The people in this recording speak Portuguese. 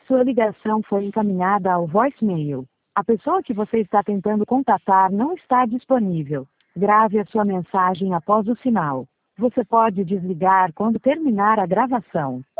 Sua ligação foi encaminhada ao voicemail. A pessoa que você está tentando contatar não está disponível. Grave a sua mensagem após o sinal. Você pode desligar quando terminar a gravação.